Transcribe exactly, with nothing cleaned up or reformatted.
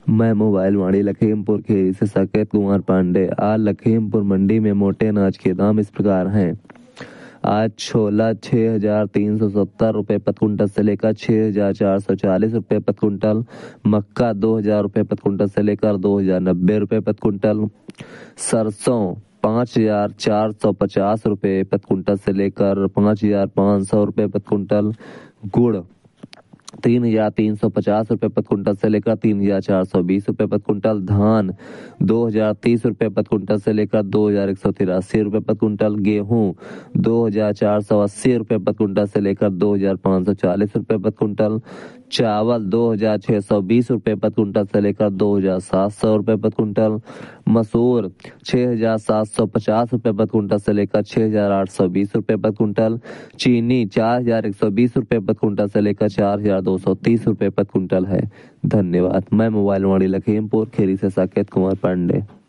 मैं मोबाइल वाणी लखीमपुर खीरी से साकेत कुमार पांडे। आज लखीमपुर मंडी में मोटे अनाज के दाम इस प्रकार हैं। आज छोला छः हजार तीन सौ सत्तर रुपये प्रति कुंटल से लेकर छः हजार चार सौ चालीस रुपये प्रति कुंटल। मक्का दो हजार रुपये प्रति कुंटल से लेकर दो हजार नब्बे रुपये प्रति कुंटल। सरसों पाँच हजार चार सौ पचास रुपये प्रति कुंटल से लेकर पाँच हजार पाँच सौ रुपये प्रति कुंटल। गुड़ तीन हजार तीन सौ पचास रुपये प्रति कुंटल से लेकर तीन हजार चार सौ बीस रुपये प्रति कुंटल। धान दो हजार तीस रुपये प्रति कुंटल से लेकर दो हजार एक सौ तिरासी रुपये प्रति कुंटल। गेहूं दो हजार चार सौ अस्सी रुपये प्रति कुंटल से लेकर दो हजार पाँच सौ चालीस रुपये प्रति कुंटल। चावल दो हजार छः सौ बीस रुपये प्रति कुंटल से लेकर दो हजार सात सौ रुपये प्रति कुंटल। मसूर छः हजार सात सौ पचास रुपये प्रति कुंटल से लेकर छः हजार आठ सौ बीस रुपये प्रति कुंटल। चीनी चार हजार एक सौ बीस रुपये प्रति कुंटल से लेकर चार हजार दो सौ तीस रुपये प्रति कुंटल है। धन्यवाद। मैं मोबाइल वाणी लखीमपुर खीरी से साकेत कुमार पांडे।